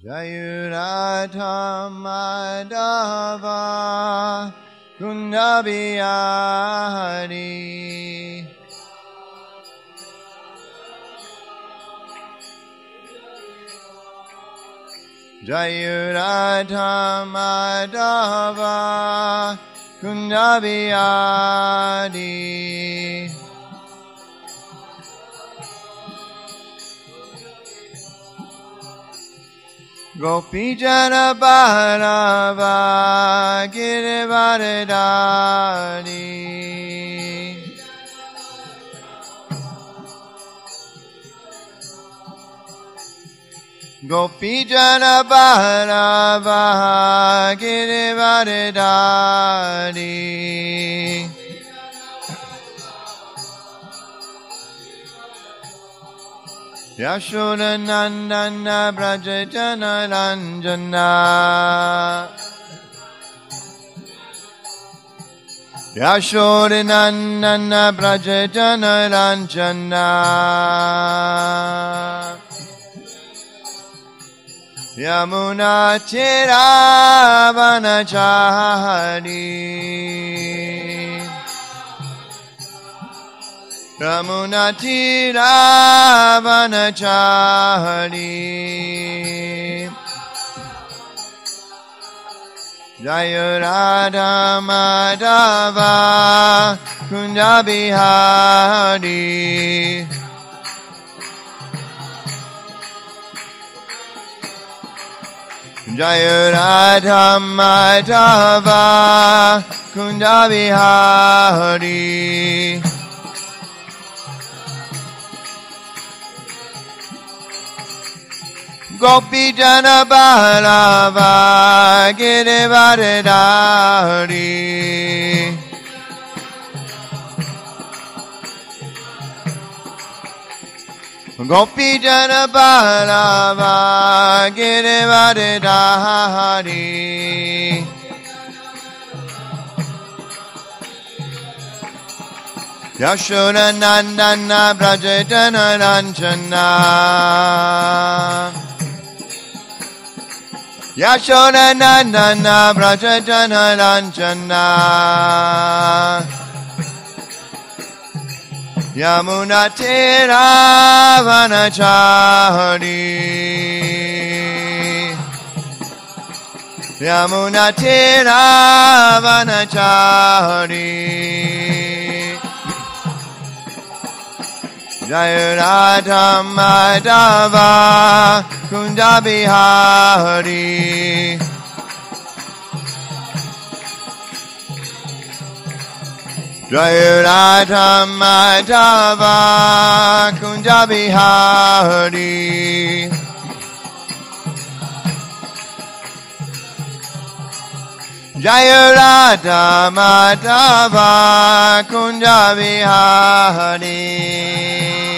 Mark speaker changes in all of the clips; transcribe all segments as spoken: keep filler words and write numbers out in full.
Speaker 1: Jayurata Madhava Kunda Bihari Jayurata Madhava Kunda Bihari Gopijana Bharava Girivardhari Gopijana Bharava Girivardhari Yashoda Nandana Brajajana Ranjana Yashoda Nandana Brajajana Ranjana Yamuna Chiravanachari Ramunati Ravanachari Jayurada Madhava Kunda Bihari Jayurada Madhava Kunda Bihari Gopijana Bharava Girivardhari Gopijana Bharava Girivardhari Yashoda Nandana Brajajana Ranjana Yashoda Nandana Brajajana Ranjana Yamuna Tiravanachari Yamuna Tiravanachari Jayurata Madhava Kunda Bihari Jayurata Madhava Kunda Bihari Jayurata Madhava Kunda Bihari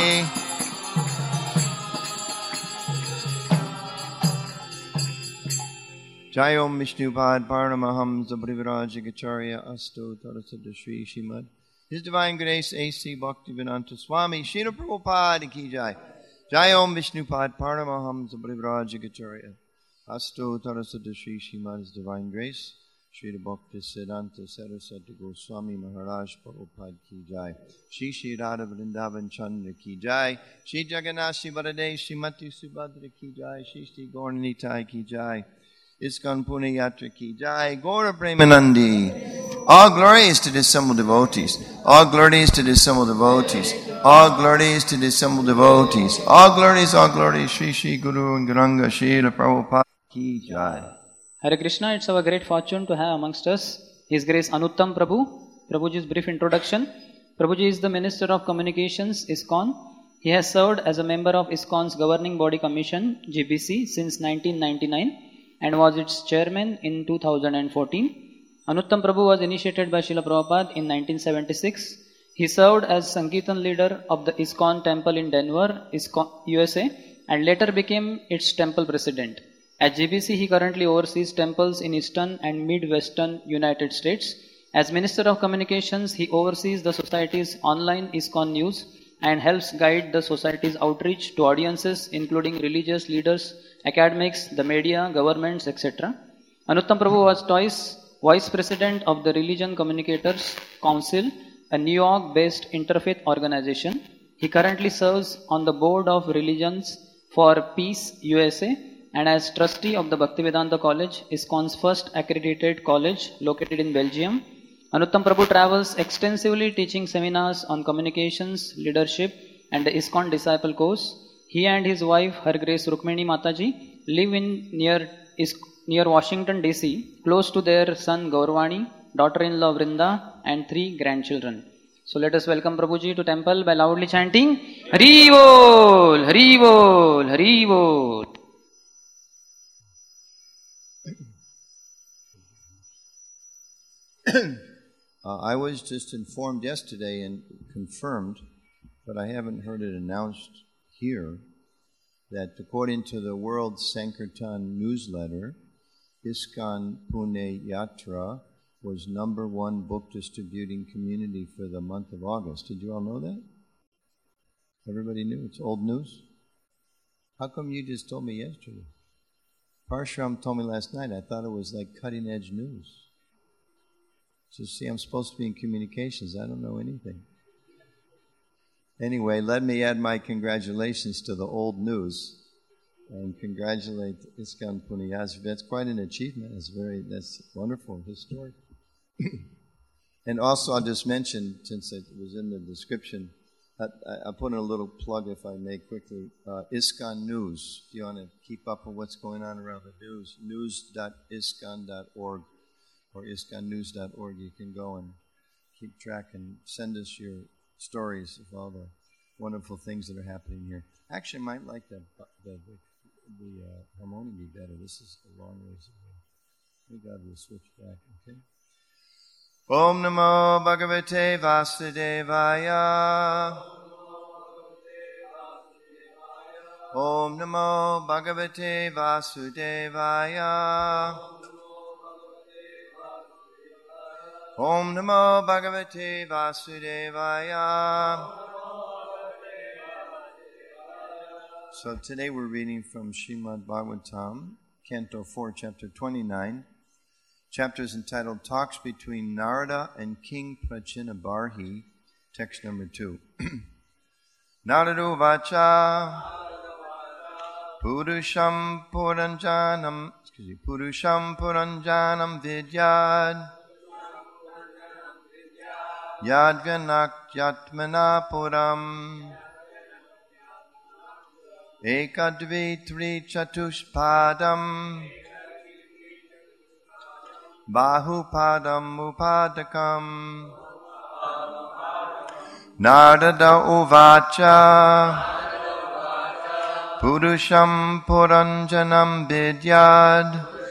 Speaker 1: Jayom Vishnupad Paramahamsa Brivarajagacharya Asto Tarasada Shri Shrimad His Divine Grace A C Bhaktivedanta Swami Srila Prabhupada Ki Jai Jayom Vishnupad Paramahamsa Brivarajagacharya Asto Tarasada Shri Shrimad His Divine Grace Srila Bhaktisiddhanta Saraswati Goswami Maharaj Prabhupada Ki Jai Shri Shri Radha Vrindavan Chandra Ki Jai Shri Jagannath Shri Baladev Shrimati Subhadra Ki Jai Shri Shri Gauranitai Ki Jai ISKCON Pune Yatra Ki Jai, Gaura Premanandi. All glories to the assembled devotees. All glories to the assembled devotees. All glories to the assembled devotees. All glories, all glories. Shri Shri Guru and Garanga Srila Prabhupada Ki Jai.
Speaker 2: Hare Krishna, it's our great fortune to have amongst us His Grace Anuttam Prabhu. Prabhuji's brief introduction. Prabhuji is the Minister of Communications, ISKCON. He has served as a member of ISKCON's Governing Body Commission, G B C, since nineteen ninety-nine. And was its chairman in two thousand fourteen. Anuttam Prabhu was initiated by Srila Prabhupada in nineteen seventy-six. He served as Sankirtan leader of the ISKCON temple in Denver, U S A, and later became its temple president. At G B C, he currently oversees temples in Eastern and Midwestern United States. As Minister of Communications, he oversees the Society's online ISKCON news and helps guide the Society's outreach to audiences including religious leaders, academics, the media, governments, et cetera. Anuttam Prabhu was twice Vice President of the Religion Communicators Council, a New York-based interfaith organization. He currently serves on the Board of Religions for Peace U S A and as trustee of the Bhaktivedanta College, ISKCON's first accredited college located in Belgium. Anuttam Prabhu travels extensively teaching seminars on communications, leadership and the ISKCON Disciple Course. He and his wife, Her Grace Rukmini Mataji, live in near, near Washington D C, close to their son Gaurvani, daughter-in-law Vrinda and three grandchildren. So let us welcome Prabhuji to temple by loudly chanting Hari Bol, Hari Bol, Hari Bol.
Speaker 1: uh, I was just informed yesterday and confirmed, but I haven't heard it announced here, that according to the World Sankirtan newsletter, ISKCON Pune Yatra was number one book distributing community for the month of August. Did you all know that? Everybody knew? It's old news? How come you just told me yesterday? Parshuram told me last night. I thought it was like cutting edge news. So see, I'm supposed to be in communications. I don't know anything. Anyway, let me add my congratulations to the old news and congratulate ISKCON Pune Yatra. That's quite an achievement. It's very, that's wonderful, historic. And also, I'll just mention, since it was in the description, I, I'll put in a little plug, if I may, quickly. Uh, ISKCON News. If you want to keep up with what's going on around the news, news dot iskcon dot org or iskcon news dot org. You can go and keep track and send us your stories of all the wonderful things that are happening here. Actually, I might like the the, the, the uh, harmonium be better. This is a long ways away. We got to switch back, okay? Om Namo Bhagavate Vasudevaya. Om Namo Bhagavate Vasudevaya. Om Namo Bhagavate Vasudevaya. So today we're reading from Srimad Bhagavatam, Canto four, Chapter twenty-nine. Chapter is entitled Talks Between Narada and King Prachinabarhi, text number two. Naradu Vacha Purusham Puranjanam excuse me, Purusham Puranjanam Vidyad Yadvyanak Yatmana Puram Ekadvi Tri Chatushpadam Bahupadam Upadakam Narada Uvacha Purusham Puranjanam Vidyad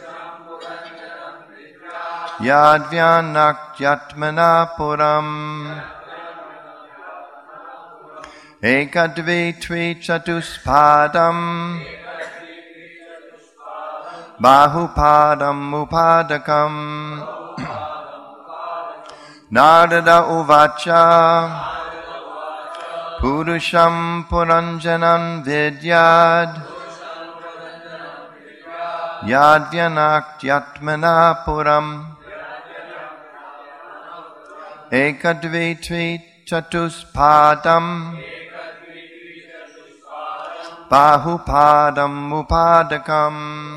Speaker 1: Yadvyanak Yatmana Puram Ekadvi Tri Chatuspadam Bahupadam Upadakam Narada Uvacha Purusham Puranjanam Vidyad Yadvyanak Yatmana Puram Ekadvi Tri Chatuspadam Bahupadam Upadakam.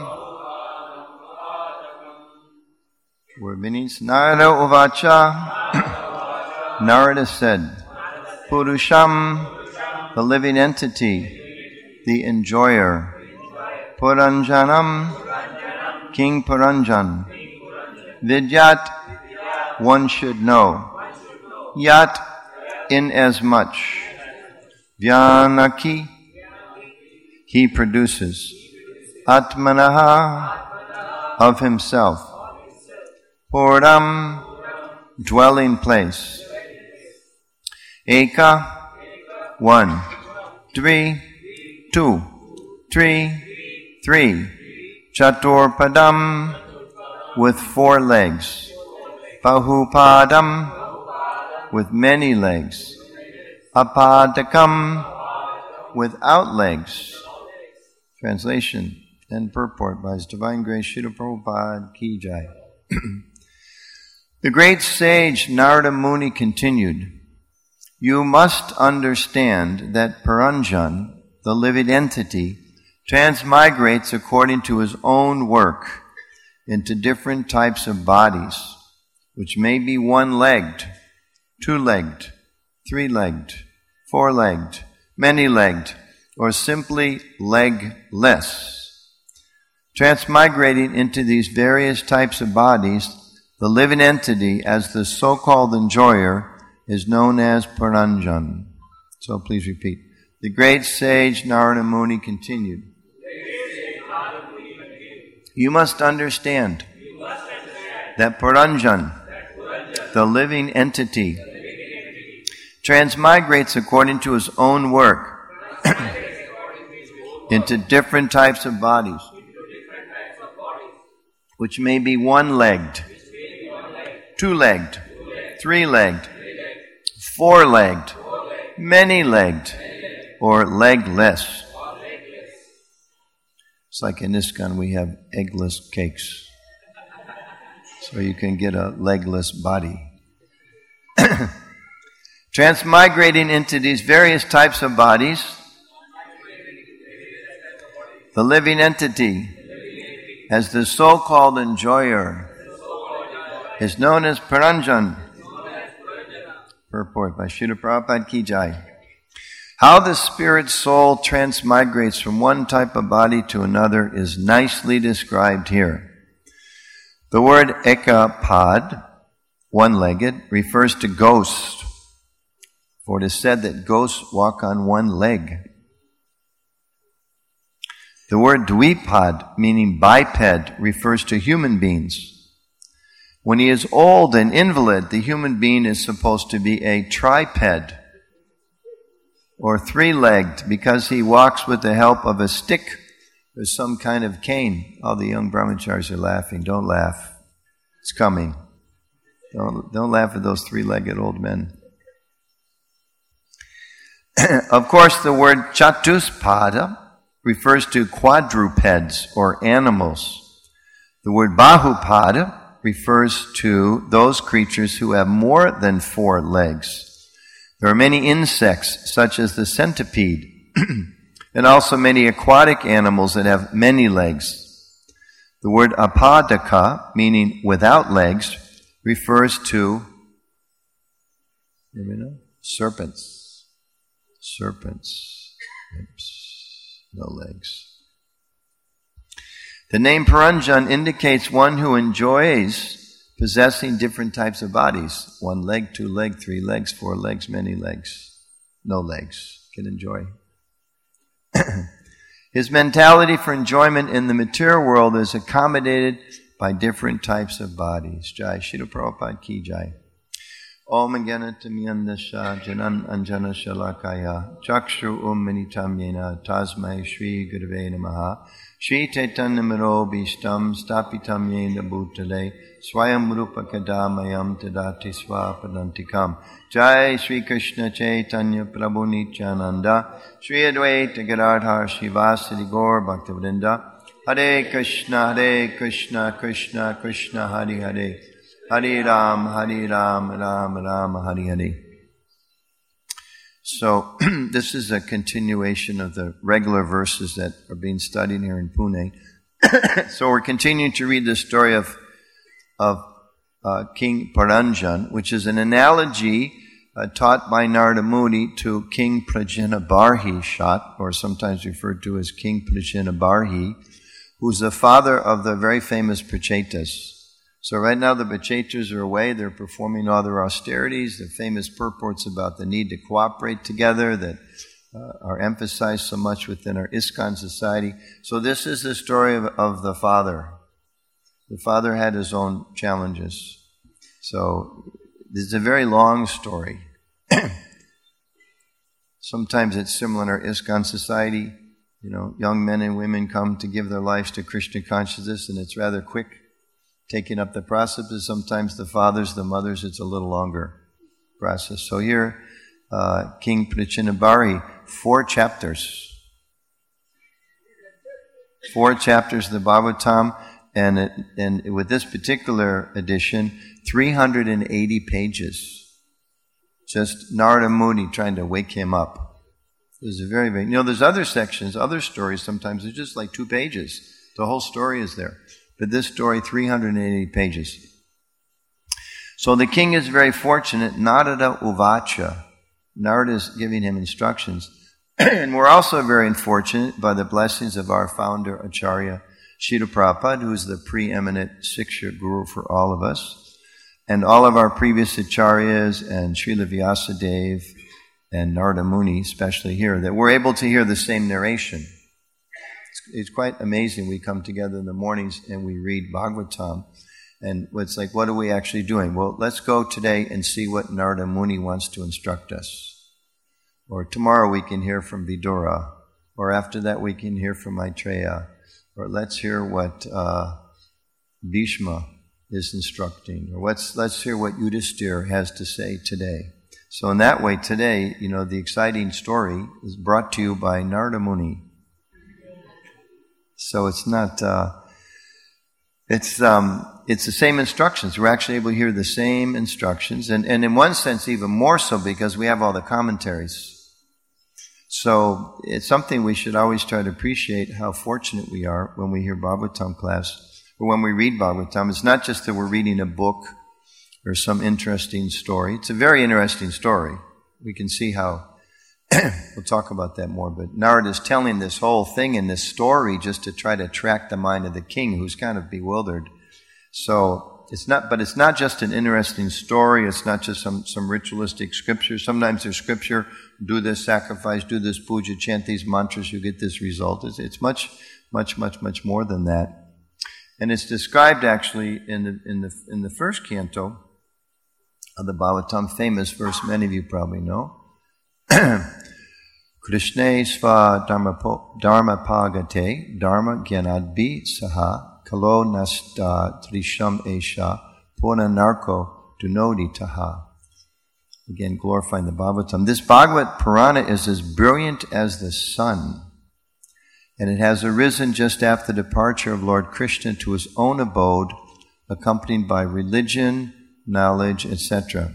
Speaker 1: Word meanings. Narada Uvacha. Narada said, Purusham, the living entity, the enjoyer. Puranjanam, King Puranjan. Vidyat, one should know. Yat, inasmuch. Vyanaki, he produces. Atmanaha, of himself. Puram, dwelling place. Eka, one. Dvi, two. Tri, three. Chaturpadam, with four legs. Bahupadam, with many legs. Apadakam, without legs. Translation. And purport by His Divine Grace Srila Prabhupada Ki Jai. The great sage Narada Muni continued, "You must understand that Paranjan, the living entity, transmigrates according to his own work into different types of bodies, which may be one-legged, two-legged, three-legged, four-legged, many-legged, or simply legless. Transmigrating into these various types of bodies, the living entity, as the so-called enjoyer, is known as Paranjan." So please repeat. The great sage Narada Muni continued, "You must understand that Paranjan, the living entity, transmigrates according to his own work into different types of bodies, which may be one-legged, two-legged, three-legged, four-legged, many-legged, or legless." It's like in ISKCON we have eggless cakes, so you can get a legless body. Transmigrating into these various types of bodies, the living entity, as the so-called enjoyer, is known as Paranjan. Purport by Srila Prabhupada Ki Jai. How the spirit soul transmigrates from one type of body to another is nicely described here. The word ekapad, one-legged, refers to ghost, for it is said that ghosts walk on one leg. The word dvipad, meaning biped, refers to human beings. When he is old and invalid, the human being is supposed to be a triped, or three-legged, because he walks with the help of a stick or some kind of cane. All the young brahmacharis are laughing. Don't laugh. It's coming. Don't, don't laugh at those three-legged old men. Of course, the word chatuspada refers to quadrupeds or animals. The word bahupada refers to those creatures who have more than four legs. There are many insects, such as the centipede, and also many aquatic animals that have many legs. The word apadaka, meaning without legs, refers to you know, serpents. Serpents. Oops. No legs. The name Paranjan indicates one who enjoys possessing different types of bodies. One leg, two leg, three legs, four legs, many legs. No legs. Can enjoy. His mentality for enjoyment in the material world is accommodated by different types of bodies. Jai Srila Prabhupada Ki Jai. Om Gyanatmyandasya Janan Anjana Shalakaya Chakshru Um Minitam Yena Tasmai Shri Gurave Namaha Shri Chaitanya Miro Bhishtam Stapitam Yena Bhutale Swayam Rupa Kadamayam Tadati Swapadantikam Jai Shri Krishna Chaitanya Prabhu Nityananda Shri Advaita Gadadhar Shivasadi Gaur Bhaktivinoda Hare Krishna Hare Krishna Krishna Krishna Hare Hare Hare Ram, Hare Ram, Ram Ram, Hare Hare. So, this is a continuation of the regular verses that are being studied here in Pune. So we're continuing to read the story of, of uh, King Paranjan, which is an analogy uh, taught by Narada Muni to King Prajanabarhi Shat, or sometimes referred to as King Prajanabarhi, who's the father of the very famous Prachetas. So right now the Prachetas are away, they're performing all their austerities, the famous purports about the need to cooperate together that uh, are emphasized so much within our ISKCON society. So this is the story of, of the father. The father had his own challenges. So this is a very long story. Sometimes it's similar in our ISKCON society. You know, young men and women come to give their lives to Krishna consciousness, and it's rather quick. Taking up the process, is sometimes the fathers, the mothers, it's a little longer process. So here, uh, King Prajanabarhi, four chapters. Four chapters of the Bhagavatam, and it, and with this particular edition, three hundred eighty pages. Just Narada Muni trying to wake him up. It was a very, very, you know, there's other sections, other stories sometimes, it's just like two pages. The whole story is there. But this story, three hundred eighty pages. So the king is very fortunate. Narada Uvacha. Narada is giving him instructions. And we're also very fortunate by the blessings of our founder, Acharya Srila Prabhupada, who is the preeminent Siksha Guru for all of us, and all of our previous Acharyas, and Srila Vyasadeva, and Narada Muni, especially here, that we're able to hear the same narration. It's, it's quite amazing. We come together in the mornings and we read Bhagavatam, and it's like, what are we actually doing? Well, let's go today and see what Narada Muni wants to instruct us. Or tomorrow we can hear from Vidura, or after that we can hear from Maitreya, or let's hear what uh, Bhishma is instructing, or let's, let's hear what Yudhisthira has to say today. So in that way, today, you know, the exciting story is brought to you by Narada Muni. So it's not, uh, it's um, it's the same instructions. We're actually able to hear the same instructions, and, and in one sense even more so because we have all the commentaries. So it's something we should always try to appreciate how fortunate we are when we hear Bhagavatam class, or when we read Bhagavatam. It's not just that we're reading a book or some interesting story. It's a very interesting story. We can see how, we'll talk about that more, but Narada is telling this whole thing in this story just to try to attract the mind of the king, who's kind of bewildered. So it's not, but it's not just an interesting story. It's not just some, some ritualistic scripture. Sometimes there's scripture, do this sacrifice, do this puja, chant these mantras, you get this result. It's, it's much, much, much, much more than that. And it's described actually in the, in the, in the first canto of the Bhagavatam, famous verse many of you probably know. Krishne sva dharmapagate dharma gyanadbi saha kalo nasta trisham esha pona narko dunodi taha. Again, glorifying the Bhagavatam. This Bhagavad Purana is as brilliant as the sun, and it has arisen just after the departure of Lord Krishna to his own abode, accompanied by religion, knowledge, et cetera.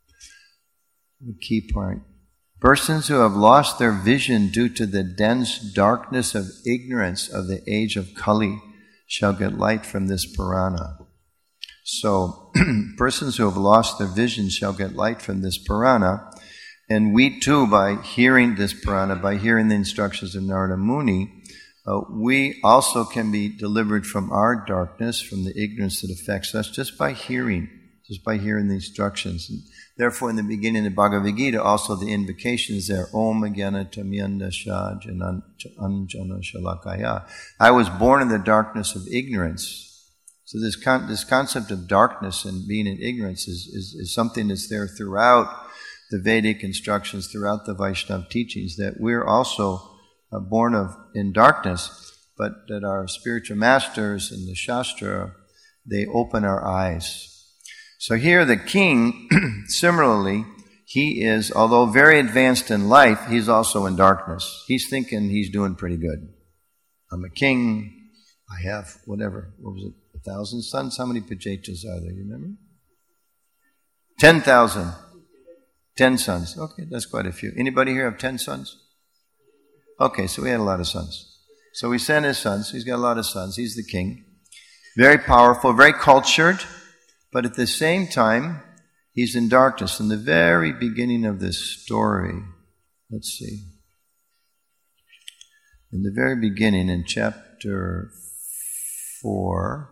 Speaker 1: The key point. Persons who have lost their vision due to the dense darkness of ignorance of the age of Kali shall get light from this Purana. So, persons who have lost their vision shall get light from this Purana, and we too, by hearing this Purana, by hearing the instructions of Narada Muni, uh, we also can be delivered from our darkness, from the ignorance that affects us, just by hearing, just by hearing the instructions. And therefore, in the beginning of Bhagavad Gita, also the invocation is there, Om Jnana Tamyandasya Anjana Shalakaya. I was born in the darkness of ignorance. So this con- this concept of darkness and being in ignorance is, is, is something that's there throughout the Vedic instructions, throughout the Vaishnava teachings, that we're also uh, born of in darkness, but that our spiritual masters and the Shastra, they open our eyes. So here the king, similarly, he is, although very advanced in life, he's also in darkness. He's thinking he's doing pretty good. I'm a king. I have whatever. What was it? A thousand sons? How many Pajetas are there? You remember? Ten thousand. Ten sons. Okay, that's quite a few. Anybody here have ten sons? Okay, so we had a lot of sons. So we sent his sons. He's got a lot of sons. He's the king. Very powerful, very cultured. But at the same time, he's in darkness. In the very beginning of this story, let's see. In the very beginning, in chapter four,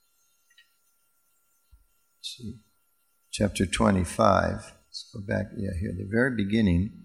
Speaker 1: let's see, chapter twenty-five, let's go back, yeah, here, the very beginning,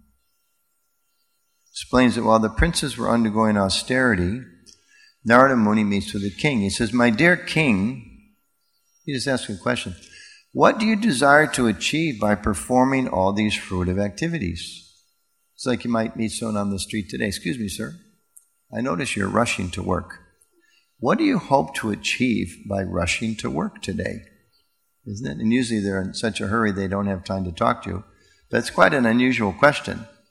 Speaker 1: explains that while the princes were undergoing austerity, Narada Muni meets with the king. He says, my dear king, he just asks a question. What do you desire to achieve by performing all these fruitive activities? It's like you might meet someone on the street today. Excuse me, sir. I notice you're rushing to work. What do you hope to achieve by rushing to work today? Isn't it? And usually they're in such a hurry they don't have time to talk to you. But it's quite an unusual question.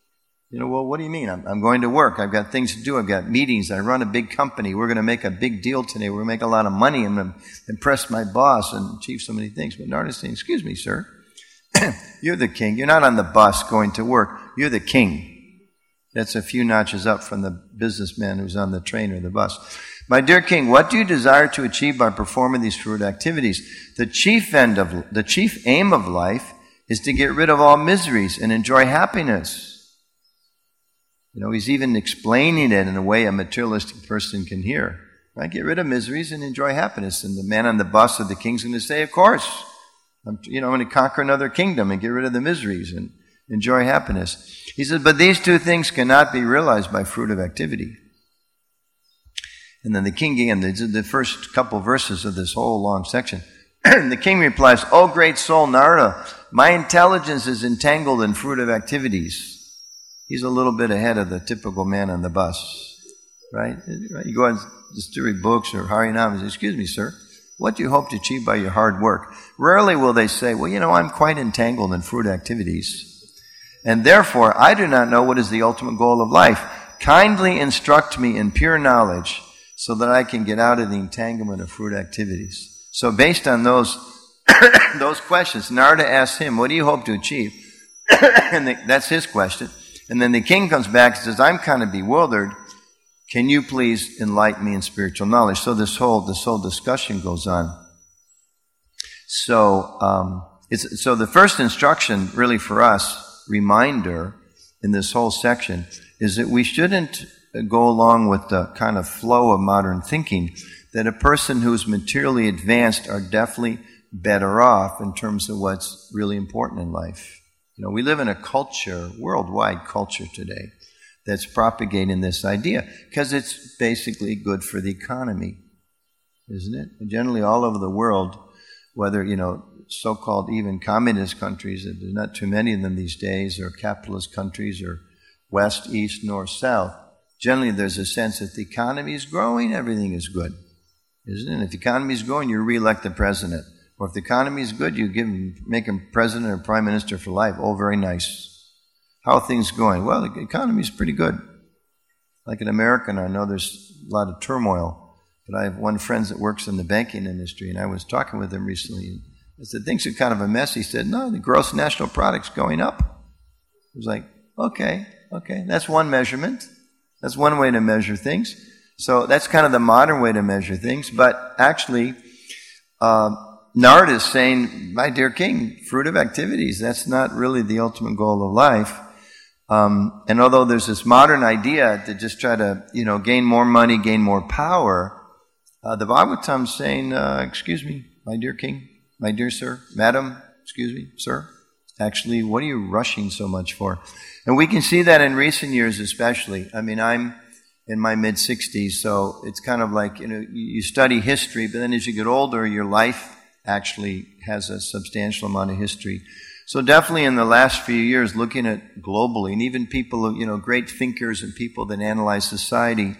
Speaker 1: You know, well, what do you mean? I'm, I'm going to work. I've got things to do. I've got meetings. I run a big company. We're going to make a big deal today. We're going to make a lot of money. I'm going to impress my boss and achieve so many things. But Narada's saying, excuse me, sir. You're the king. You're not on the bus going to work. You're the king. That's a few notches up from the businessman who's on the train or the bus. My dear king, what do you desire to achieve by performing these fruit activities? The chief end of, the chief aim of life is to get rid of all miseries and enjoy happiness. You know, he's even explaining it in a way a materialistic person can hear. Right? Get rid of miseries and enjoy happiness. And the man on the bus of the king's going to say, of course, I'm, you know, I'm going to conquer another kingdom and get rid of the miseries and enjoy happiness. He says, but these two things cannot be realized by fruit of activity. And then the king, again, the, the first couple verses of this whole long section, the king replies, O great soul Narada, my intelligence is entangled in fruit of activities. He's a little bit ahead of the typical man on the bus, right? You go and distribute books or Harinam and say, excuse me, sir, what do you hope to achieve by your hard work? Rarely will they say, well, you know, I'm quite entangled in fruit activities. And therefore, I do not know what is the ultimate goal of life. Kindly instruct me in pure knowledge so that I can get out of the entanglement of fruit activities. So based on those, those questions, Narada asks him, what do you hope to achieve? And the, that's his question. And then the king comes back and says, I'm kind of bewildered. Can you please enlighten me in spiritual knowledge? So this whole this whole discussion goes on. So um, it's so the first instruction, really for us, reminder in this whole section, is that we shouldn't go along with the kind of flow of modern thinking that a person who's materially advanced are definitely better off in terms of what's really important in life. You know, we live in a culture, worldwide culture today, that's propagating this idea because it's basically good for the economy, isn't it? And generally all over the world, whether, you know, so-called even communist countries, there's not too many of them these days, or capitalist countries, or west, east, north, south, generally there's a sense that the economy is growing, everything is good, isn't it? And if the economy is growing, you re-elect the president. Or if the economy is good, you give him, make him president or prime minister for life. Oh, very nice. How are things going? Well, the economy is pretty good. Like an American, I know there's a lot of turmoil. But I have one friend that works in the banking industry, and I was talking with him recently. And I said, things are kind of a mess. He said, no, the gross national product's going up. I was like, okay, okay. That's one measurement. That's one way to measure things. So that's kind of the modern way to measure things. But actually, uh, Narada is saying, my dear king, fruit of activities, that's not really the ultimate goal of life. Um, and although there's this modern idea to just try to, you know, gain more money, gain more power, uh, the Bhagavatam's saying, uh, excuse me, my dear king, my dear sir, madam, excuse me, sir, actually, what are you rushing so much for? And we can see that in recent years especially. I mean, I'm in my mid-sixties, so it's kind of like, you know, you study history, but then as you get older, your life actually has a substantial amount of history. So definitely in the last few years, looking at globally, and even people, you know, great thinkers and people that analyze society,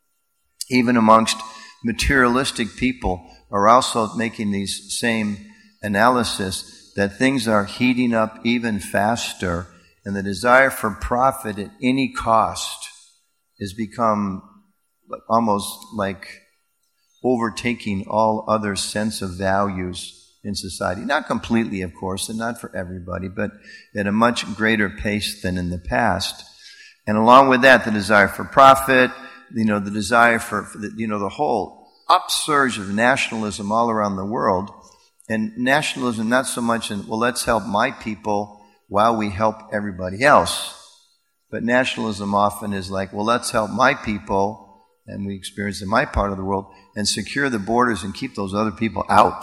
Speaker 1: even amongst materialistic people, are also making these same analysis that things are heating up even faster, and the desire for profit at any cost has become almost like overtaking all other sense of values in society. Not completely, of course, and not for everybody, but at a much greater pace than in the past. And along with that, the desire for profit, you know, the desire for, for the, you know, the whole upsurge of nationalism all around the world. And nationalism not so much in, well, let's help my people while we help everybody else. But nationalism often is like, well, let's help my people, and we experience in my part of the world, and secure the borders and keep those other people out.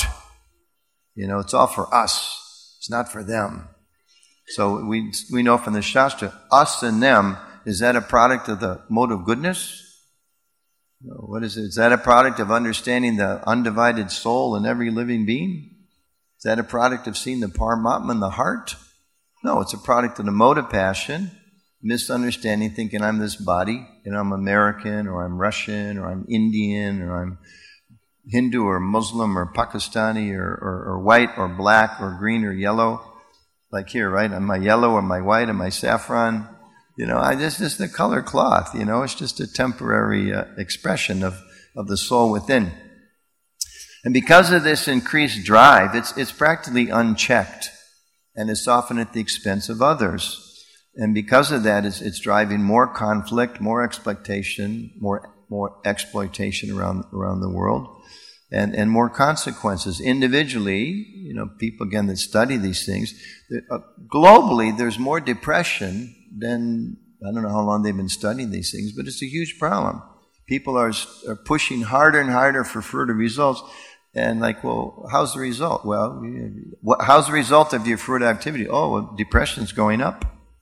Speaker 1: You know, it's all for us. It's not for them. So we we know from the Shastra, us and them, is that a product of the mode of goodness? You know, what is it? Is that a product of understanding the undivided soul in every living being? Is that a product of seeing the Paramatma in the heart? No, it's a product of the mode of passion, misunderstanding, thinking I'm this body, you know, I'm American, or I'm Russian, or I'm Indian, or I'm Hindu, or Muslim, or Pakistani, or, or, or white, or black, or green, or yellow. Like here, right? Am I yellow, am I white, am I saffron? You know, I just just the color cloth. You know, it's just a temporary uh, expression of of the soul within. And because of this increased drive, it's it's practically unchecked, and it's often at the expense of others. And because of that, it's, it's driving more conflict, more exploitation, more more exploitation around around the world, and and more consequences individually. You know, people again that study these things, uh, globally, there's more depression than, I don't know how long they've been studying these things, but it's a huge problem. People are are pushing harder and harder for further results, and like, well, how's the result? Well, what, how's the result of your further activity? Oh, well, depression's going up.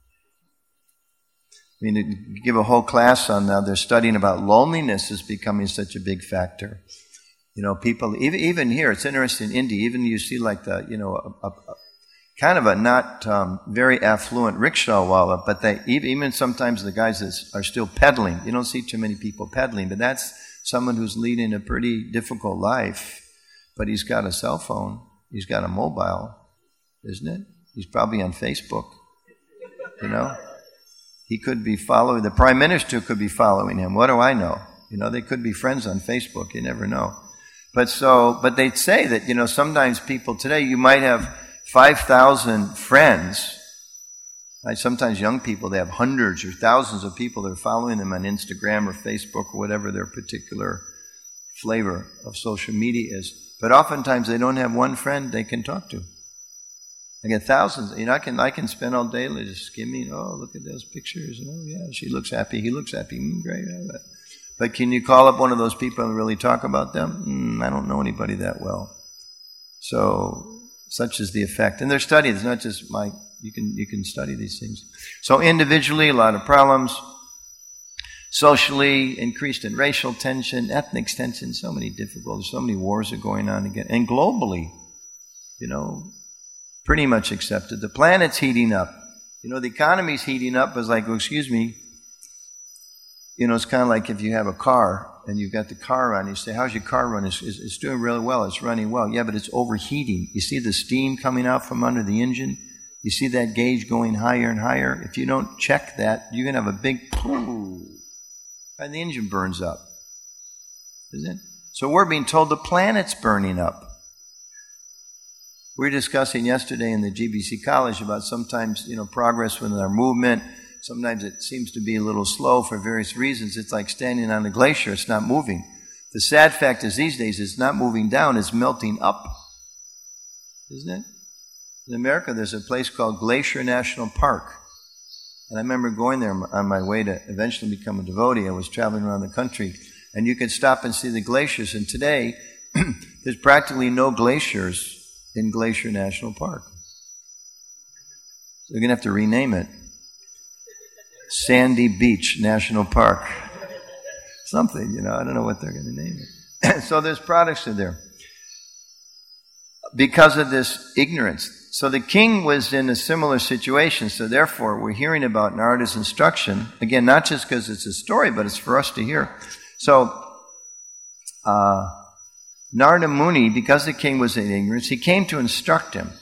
Speaker 1: I mean, to give a whole class on now, they're studying about loneliness is becoming such a big factor. You know, people, even, even here, it's interesting in India, even you see like the, you know, a, a, a kind of a not um, very affluent rickshaw walla, but they, even sometimes the guys that are still peddling, you don't see too many people peddling, but that's someone who's leading a pretty difficult life, but he's got a cell phone, he's got a mobile, isn't it? He's probably on Facebook, you know? He could be following, the Prime Minister could be following him. What do I know? You know, they could be friends on Facebook. You never know. But so, but they'd say that, you know, sometimes people today, you might have five thousand friends. Right? Sometimes young people, they have hundreds or thousands of people that are following them on Instagram or Facebook or whatever their particular flavor of social media is. But oftentimes they don't have one friend they can talk to. I get thousands. You know, I can I can spend all day just skimming. Oh, look at those pictures. Oh, yeah, she looks happy. He looks happy. Mm, great. But can you call up one of those people and really talk about them? Mm, I don't know anybody that well. So, such is the effect. And they're studied. It's not just my. You can you can study these things. So individually, a lot of problems. Socially, increased in racial tension, ethnic tension. So many difficulties. So many wars are going on again. And globally, you know, pretty much accepted. The planet's heating up. You know, the economy's heating up. It's like, well, excuse me. You know, it's kind of like if you have a car and you've got the car on, you say, how's your car running? It's, it's, it's doing really well. It's running well. Yeah, but it's overheating. You see the steam coming out from under the engine? You see that gauge going higher and higher? If you don't check that, you're going to have a big poof, and the engine burns up. Isn't it? So we're being told the planet's burning up. We were discussing yesterday in the G B C College about sometimes, you know, progress within our movement. Sometimes it seems to be a little slow for various reasons. It's like standing on a glacier. It's not moving. The sad fact is these days it's not moving down. It's melting up. Isn't it? In America, there's a place called Glacier National Park. And I remember going there on my way to eventually become a devotee. I was traveling around the country. And you could stop and see the glaciers. And today, there's practically no glaciers in Glacier National Park. So they're going to have to rename it. Sandy Beach National Park. Something, you know, I don't know what they're going to name it. So there's products in there. Because of this ignorance. So the king was in a similar situation, so therefore we're hearing about Narada's instruction. Again, not just because it's a story, but it's for us to hear. So, uh, Narada Muni, because the king was in ignorance, he came to instruct him.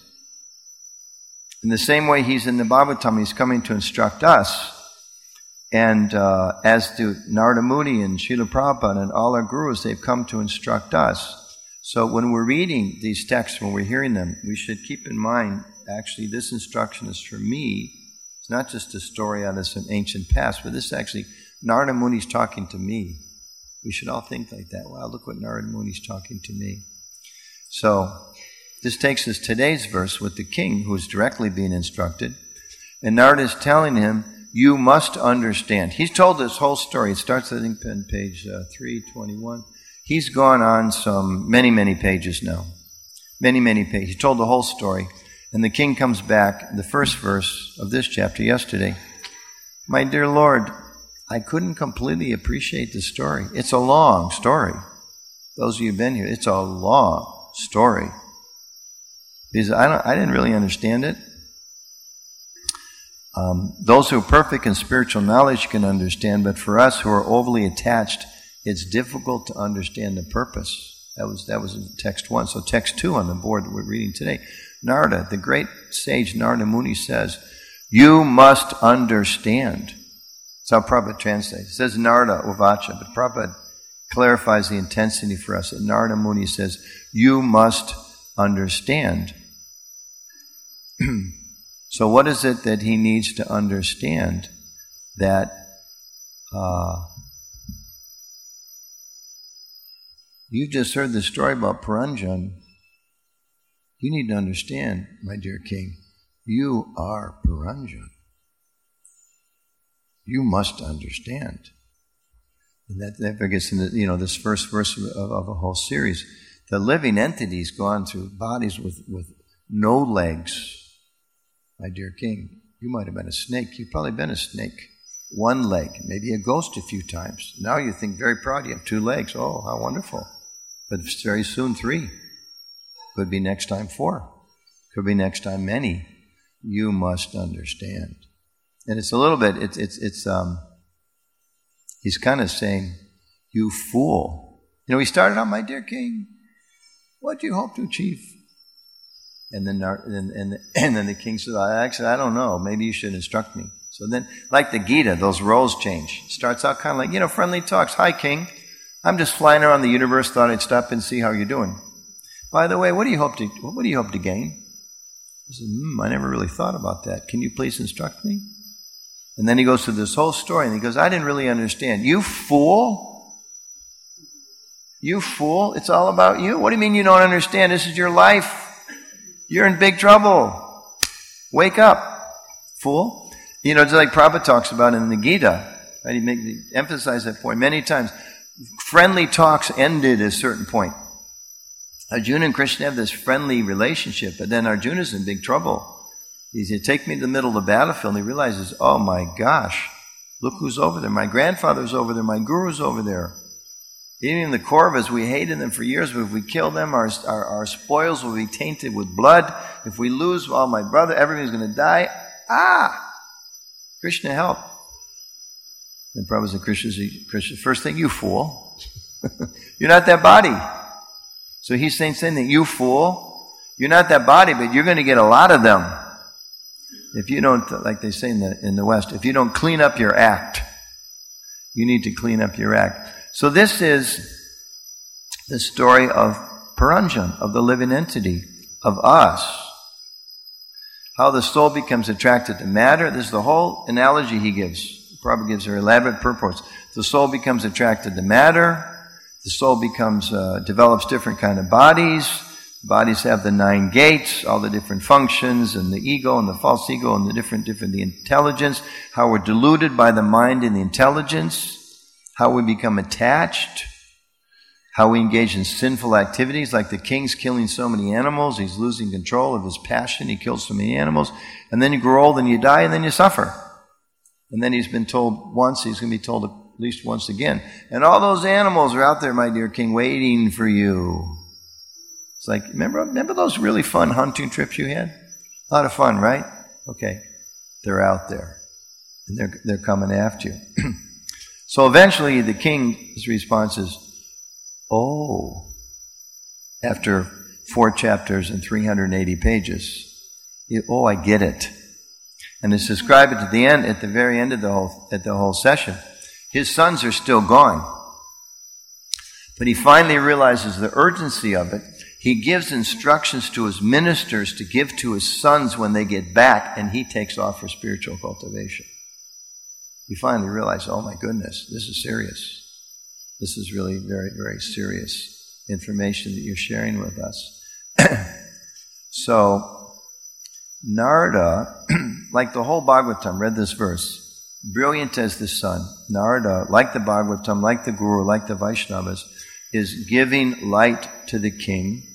Speaker 1: In the same way he's in the Bhagavatam, he's coming to instruct us. And uh, as do Narada Muni and Srila Prabhupada and all our gurus, they've come to instruct us. So when we're reading these texts, when we're hearing them, we should keep in mind, actually, this instruction is for me. It's not just a story out of some ancient past, but this is actually, Narada Muni's talking to me. We should all think like that. Wow, look what Narada Muni's talking to me. So, this takes us to today's verse with the king who is directly being instructed. And Narada is telling him, you must understand. He's told this whole story. It starts, I think, on page uh, three twenty-one. He's gone on some many, many pages now. Many, many pages. He told the whole story. And the king comes back, the first verse of this chapter yesterday. My dear Lord, I couldn't completely appreciate the story. It's a long story. Those of you who've been here, it's a long story. Because I, don't, I didn't really understand it. Um, those who are perfect in spiritual knowledge can understand, but for us who are overly attached, it's difficult to understand the purpose. That was that was in text one. So text two on the board that we're reading today. Narada, the great sage Narada Muni says, you must understand. That's how Prabhupada translates. It says Narada Uvacha, but Prabhupada clarifies the intensity for us. And Narada Muni says, you must understand. So what is it that he needs to understand? That uh, you've just heard the story about Puranjan. You need to understand, my dear king, you are Puranjan. You must understand. And that, that gets into, you know, this first verse of, of a whole series. The living entity's gone through bodies with, with no legs. My dear king, you might have been a snake. You've probably been a snake. One leg, maybe a ghost a few times. Now you think very proud you have two legs. Oh, how wonderful. But very soon three. Could be next time four. Could be next time many. You must understand. And it's a little bit, it's, it's, it's um, he's kind of saying, you fool. You know, he started out, my dear king, what do you hope to achieve? And then, and, and, and then the king said, actually, I don't know. Maybe you should instruct me. So then, like the Gita, those roles change. It starts out kind of like, you know, friendly talks. Hi, king. I'm just flying around the universe. Thought I'd stop and see how you're doing. By the way, what do you hope to, what do you hope to gain? He said, hmm, I never really thought about that. Can you please instruct me? And then he goes through this whole story, and he goes, I didn't really understand. You fool? You fool? It's all about you? What do you mean you don't understand? This is your life. You're in big trouble. Wake up, fool. You know, just like Prabhupada talks about in the Gita, right? He, make, he emphasized that point many times. Friendly talks ended at a certain point. Arjuna and Krishna have this friendly relationship, but then Arjuna's in big trouble. He said, take me to the middle of the battlefield, and he realizes, oh my gosh, look who's over there. My grandfather's over there. My guru's over there. Even the Kauravas, we hated them for years, but if we kill them, our, our, our spoils will be tainted with blood. If we lose, well, my brother, everybody's going to die. Ah! Krishna, help. And Prabhupada said, Krishna, Krishna, first thing, you fool. You're not that body. So he's saying same thing, you fool. You're not that body, but you're going to get a lot of them. If you don't, like they say in the, in the West, if you don't clean up your act, you need to clean up your act. So this is the story of Puranjan, of the living entity, of us. How the soul becomes attracted to matter. This is the whole analogy he gives. Prabhupada gives her elaborate purports. The soul becomes attracted to matter. The soul becomes, uh, develops different kind of bodies. Bodies have the nine gates, all the different functions, and the ego and the false ego and the different, different, the intelligence, how we're deluded by the mind and the intelligence, how we become attached, how we engage in sinful activities, like the king's killing so many animals, he's losing control of his passion, he kills so many animals, and then you grow old and you die and then you suffer. And then he's been told once, he's going to be told at least once again. And all those animals are out there, my dear king, waiting for you. It's like, remember, remember those really fun hunting trips you had? A lot of fun, right? Okay. They're out there. And they're, they're coming after you. So eventually the king's response is, oh, after four chapters and three hundred eighty pages, he, oh, I get it. And it's described at the end, at the very end of the whole, at the whole session. His sons are still gone. But he finally realizes the urgency of it. He gives instructions to his ministers to give to his sons when they get back, and he takes off for spiritual cultivation. He finally realized, oh my goodness, this is serious. This is really very, very serious information that you're sharing with us. So, Narada, like the whole Bhagavatam, read this verse, brilliant as the sun. Narada, like the Bhagavatam, like the Guru, like the Vaishnavas, is giving light to the king.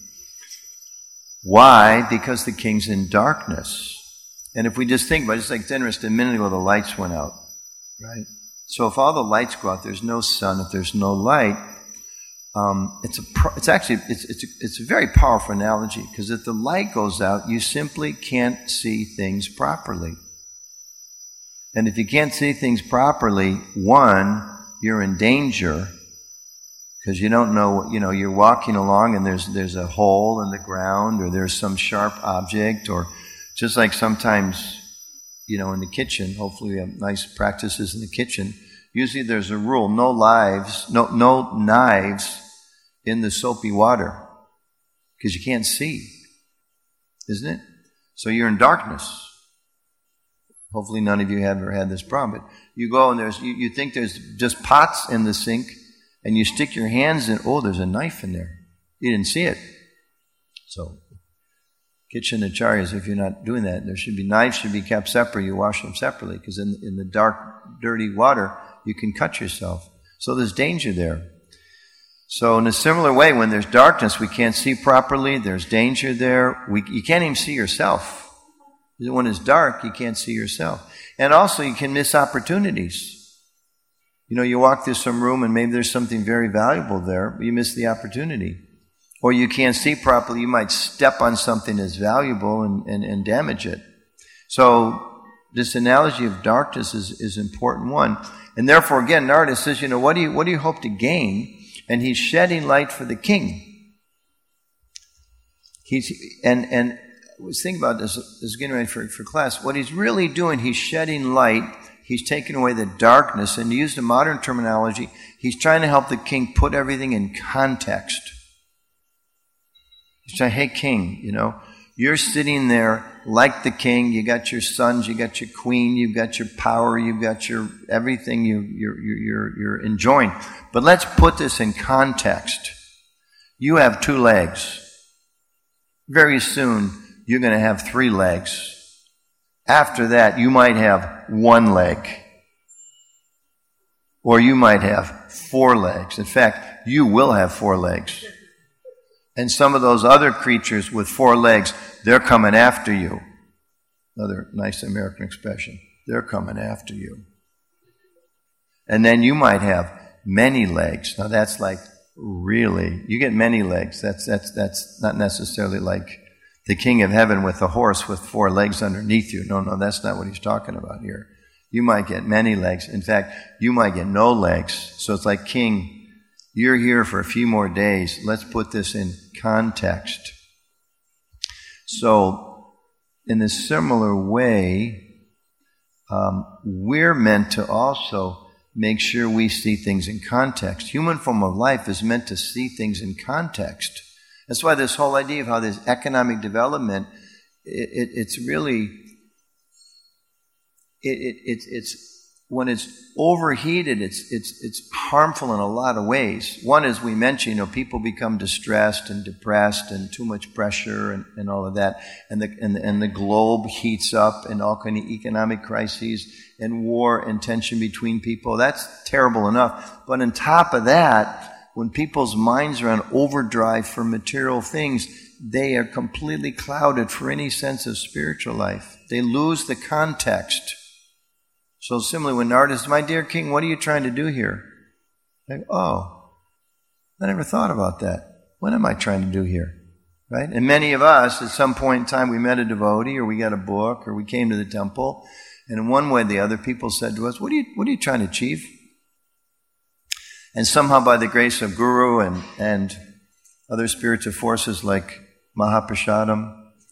Speaker 1: Why? Because the king's in darkness. And if we just think about it, it's like interesting, a minute ago the lights went out, right? So if all the lights go out, there's no sun, if there's no light, um, it's a pro- it's actually it's it's a, it's a very powerful analogy, because if the light goes out, you simply can't see things properly. And if you can't see things properly, one, you're in danger, because you don't know, you know, you're walking along and there's there's a hole in the ground, or there's some sharp object, or just like sometimes you know, in the kitchen, hopefully we have nice practices in the kitchen. Usually there's a rule, no lives, no, no knives in the soapy water, because you can't see, isn't it? So you're in darkness. Hopefully none of you have ever had this problem, but you go and there's, you, you think there's just pots in the sink, and you stick your hands in, oh, there's a knife in there. You didn't see it. So, kitchen acharyas, if you're not doing that, there should be, knives should be kept separate. You wash them separately, because in, in the dark, dirty water, you can cut yourself. So there's danger there. So in a similar way, when there's darkness, we can't see properly, there's danger there. We, you can't even see yourself. When it's dark, you can't see yourself. And also, you can miss opportunities. You know, you walk through some room and maybe there's something very valuable there, but you miss the opportunity. Or you can't see properly, you might step on something that's valuable and, and, and damage it. So, this analogy of darkness is, is an important one. And therefore, again, Narada says, you know, what do you, what do you hope to gain? And he's shedding light for the king. He's, and, and, I was thinking about this, this getting ready for, for class. What he's really doing, he's shedding light. He's taking away the darkness. And to use the modern terminology, he's trying to help the king put everything in context. He's saying, hey, king, you know, you're sitting there like the king. You got your sons, you got your queen, you've got your power, you've got your everything you, you're, you're, you're enjoying. But let's put this in context. You have two legs. Very soon, you're going to have three legs. After that, you might have one leg. Or you might have four legs. In fact, you will have four legs. And some of those other creatures with four legs, they're coming after you. Another nice American expression. They're coming after you. And then you might have many legs. Now that's like, really, you get many legs. That's, that's, that's not necessarily like the king of heaven with a horse with four legs underneath you. No, no, that's not what he's talking about here. You might get many legs. In fact, you might get no legs. So it's like, king, you're here for a few more days. Let's put this in context. So, in a similar way, um, we're meant to also make sure we see things in context. Human form of life is meant to see things in context. That's why this whole idea of how there's economic development, it, it, it's really, it, it, it, it's, when it's overheated, it's, it's, it's harmful in a lot of ways. One is, we mentioned, you know, people become distressed and depressed and too much pressure and, and all of that. And the, and, and the globe heats up and all kind of economic crises and war and tension between people. That's terrible enough. But on top of that, when people's minds are on overdrive for material things, they are completely clouded for any sense of spiritual life. They lose the context. So similarly, when Narada says, my dear king, what are you trying to do here? Like, oh, I never thought about that. What am I trying to do here? Right? And many of us, at some point in time, we met a devotee, or we got a book, or we came to the temple, and in one way or the other, people said to us, what are you, what are you trying to achieve? And somehow, by the grace of Guru and, and other spiritual forces like Mahaprasadam,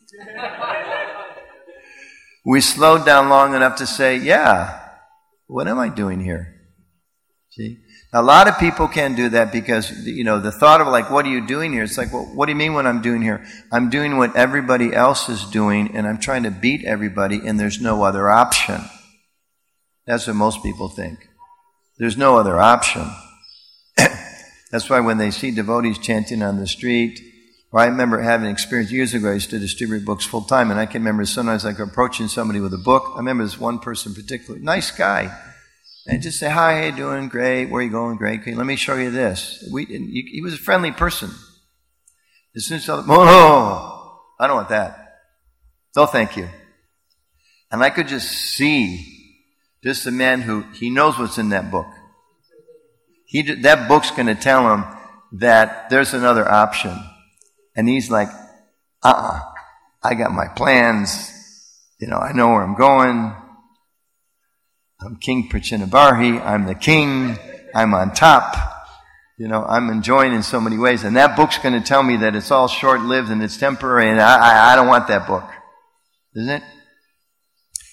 Speaker 1: we slowed down long enough to say, yeah, what am I doing here? See? Now, a lot of people can do that because, you know, the thought of like, what are you doing here? It's like, well, what do you mean what I'm doing here? I'm doing what everybody else is doing, and I'm trying to beat everybody, and there's no other option. That's what most people think. There's no other option. That's why when they see devotees chanting on the street, or I remember having an experience years ago, I used to distribute books full time, and I can remember sometimes like approaching somebody with a book. I remember this one person particularly, nice guy, and just say, hi, how you doing? Great. Where are you going? Great. Okay, let me show you this. We, he was a friendly person. As soon as I, oh, no, I don't want that. No, thank you. And I could just see just a man who, he knows what's in that book. He, that book's going to tell him that there's another option. And he's like, uh-uh, I got my plans. You know, I know where I'm going. I'm King Prachinabarhi. I'm the king. I'm on top. You know, I'm enjoying in so many ways. And that book's going to tell me that it's all short-lived and it's temporary, and I, I, I don't want that book. Isn't it?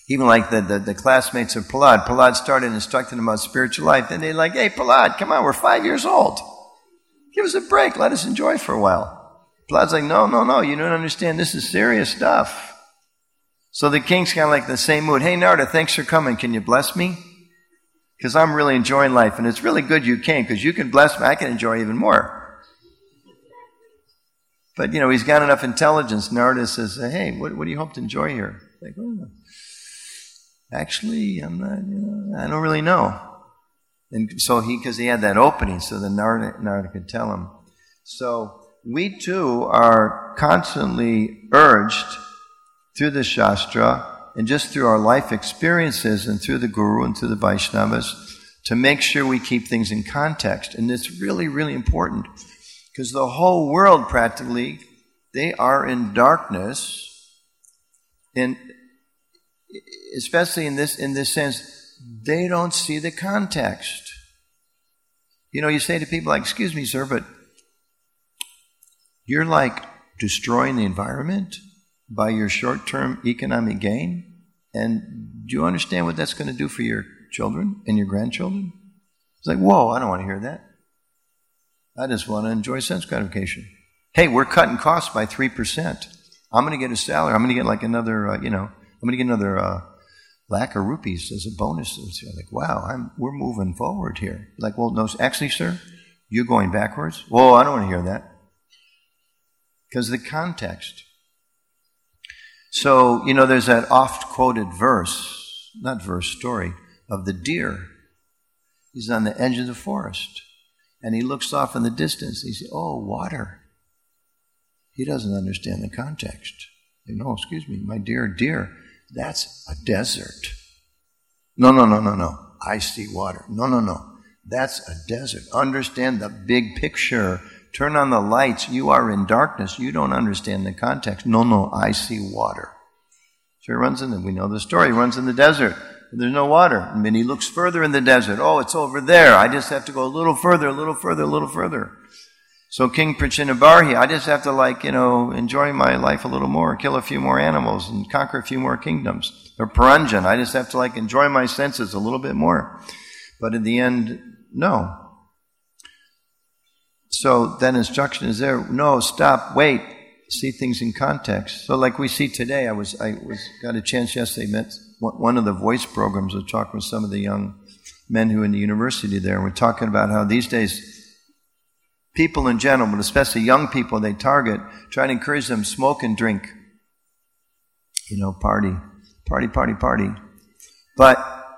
Speaker 1: Even like the, the, the classmates of Prahlad. Prahlad started instructing them about spiritual life. Then they're like, hey, Prahlad, come on, we're five years old. Give us a break. Let us enjoy for a while. Prahlad's like, no, no, no, you don't understand. This is serious stuff. So the king's kind of like the same mood. Hey, Narada, thanks for coming. Can you bless me? Because I'm really enjoying life. And it's really good you came, because you can bless me. I can enjoy even more. But, you know, he's got enough intelligence. Narada says, hey, what, what do you hope to enjoy here? Like, oh, actually, I'm not, you know, I don't really know. And so he, because he had that opening, so then Narada, Narada could tell him. So we too are constantly urged through the Shastra and just through our life experiences and through the Guru and through the Vaishnavas to make sure we keep things in context. And it's really, really important because the whole world practically, they are in darkness, and especially in this, in this sense, they don't see the context. You know, you say to people like, excuse me, sir, but you're like destroying the environment by your short-term economic gain? And do you understand what that's going to do for your children and your grandchildren? It's like, whoa, I don't want to hear that. I just want to enjoy sense gratification. Hey, we're cutting costs by three percent. I'm going to get a salary. I'm going to get like another, uh, you know, I'm going to get another uh, lakh of rupees as a bonus. It's like, wow, I'm, we're moving forward here. Like, well, no, actually, sir, you're going backwards? Whoa, I don't want to hear that. Because the context. So, you know, there's that oft-quoted verse, not verse, story, of the deer. He's on the edge of the forest, and he looks off in the distance. He says, oh, water. He doesn't understand the context. You know, excuse me, my dear deer, that's a desert. No, no, no, no, no. I see water. No, no, no. That's a desert. Understand the big picture. Turn on the lights. You are in darkness. You don't understand the context. No, no, I see water. So he runs in the, we know the story. He runs in the desert. There's no water. And then he looks further in the desert. Oh, it's over there. I just have to go a little further, a little further, a little further. So King Prachinabarhi, I just have to like, you know, enjoy my life a little more, kill a few more animals and conquer a few more kingdoms. Or Paranjan, I just have to like enjoy my senses a little bit more. But in the end, no. So that instruction is there. No, stop, wait, see things in context. So like we see today, I was I was got a chance yesterday, met one of the voice programs, was talking with some of the young men who are in the university there, and we're talking about how these days people in general, but especially young people they target, try to encourage them to smoke and drink. You know, party, party, party, party. But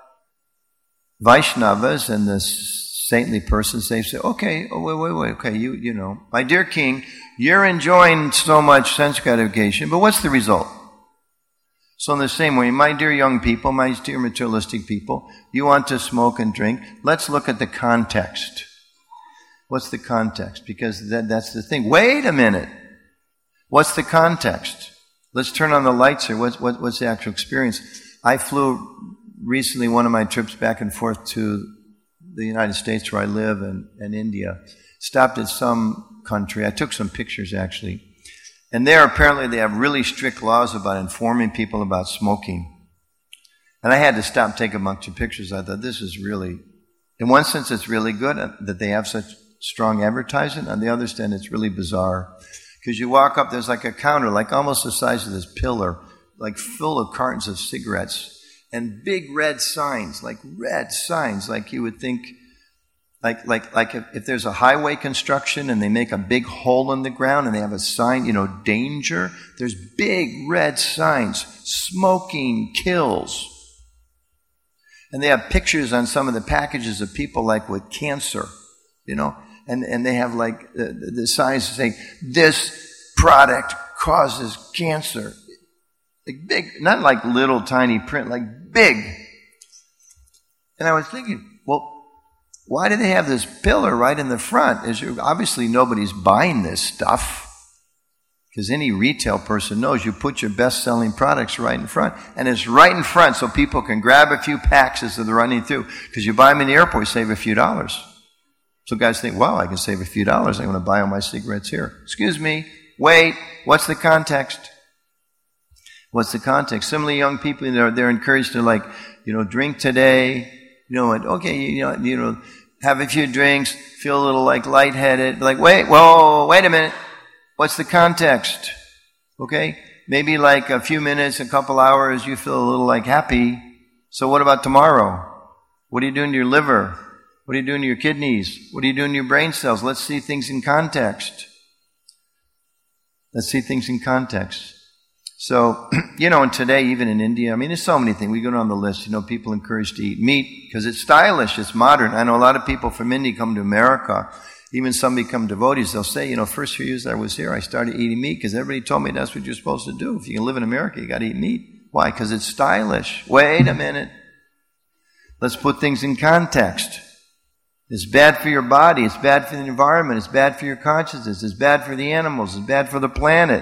Speaker 1: Vaishnavas and the saintly persons, they say, okay, oh, wait, wait, wait, okay, you, you know, my dear king, you're enjoying so much sense gratification, but what's the result? So in the same way, my dear young people, my dear materialistic people, you want to smoke and drink, let's look at the context. What's the context? Because that, that's the thing. Wait a minute. What's the context? Let's turn on the lights here. What's, what, what's the actual experience? I flew recently one of my trips back and forth to the United States where I live and, and India. Stopped at some country. I took some pictures actually. And there apparently they have really strict laws about informing people about smoking. And I had to stop and take a bunch of pictures. I thought this is really, in one sense it's really good that they have such strong advertising. On the other hand, it's really bizarre. Because you walk up, there's like a counter, like almost the size of this pillar, like full of cartons of cigarettes. And big red signs, like red signs, like you would think, like like like if, if there's a highway construction and they make a big hole in the ground and they have a sign, you know, danger, there's big red signs, smoking kills. And they have pictures on some of the packages of people like with cancer, you know, and, and they have like the, the signs saying, this product causes cancer. Like big, not like little tiny print, like big. And I was thinking, well, why do they have this pillar right in the front? Is you, obviously nobody's buying this stuff. Because any retail person knows you put your best-selling products right in front. And it's right in front so people can grab a few packs as they're running through. Because you buy them in the airport, you save a few dollars. So guys think, wow, I can save a few dollars. I'm going to buy all my cigarettes here. Excuse me, wait, what's the context? What's the context? Similarly, young people, they're, they're encouraged to like, you know, drink today, you know, and okay, you know, you know, have a few drinks, feel a little like lightheaded, like, wait, whoa, wait a minute. What's the context? Okay? Maybe like a few minutes, a couple hours, you feel a little like happy. So what about tomorrow? What are you doing to your liver? What are you doing to your kidneys? What are you doing to your brain cells? Let's see things in context. Let's see things in context. So, you know, and today, even in India, I mean, there's so many things. We go down the list, you know, people encouraged to eat meat because it's stylish, it's modern. I know a lot of people from India come to America. Even some become devotees. They'll say, you know, first few years I was here, I started eating meat because everybody told me that's what you're supposed to do. If you can live in America, you got to eat meat. Why? Because it's stylish. Wait a minute. Let's put things in context. It's bad for your body. It's bad for the environment. It's bad for your consciousness. It's bad for the animals. It's bad for the planet.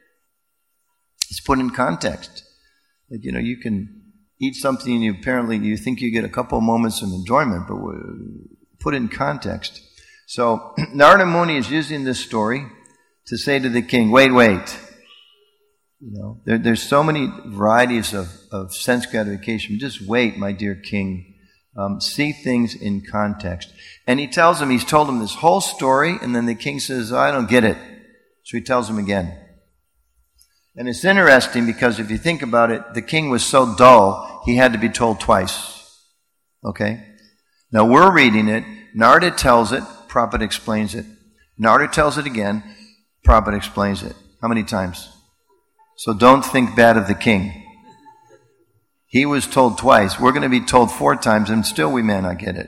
Speaker 1: It's put in context. Like, you know, you can eat something and you apparently you think you get a couple of moments of enjoyment, but put it in context. So Narada Muni is using this story to say to the king, wait, wait. You know, there, there's so many varieties of, of sense gratification. Just wait, my dear king. Um, see things in context. And he tells him, he's told him this whole story, and then the king says, oh, I don't get it. So he tells him again. And it's interesting because if you think about it, the king was so dull, he had to be told twice. Okay? Now we're reading it. Narada tells it. Prabhupada explains it. Narada tells it again. Prabhupada explains it. How many times? So don't think bad of the king. He was told twice. We're going to be told four times, and still we may not get it.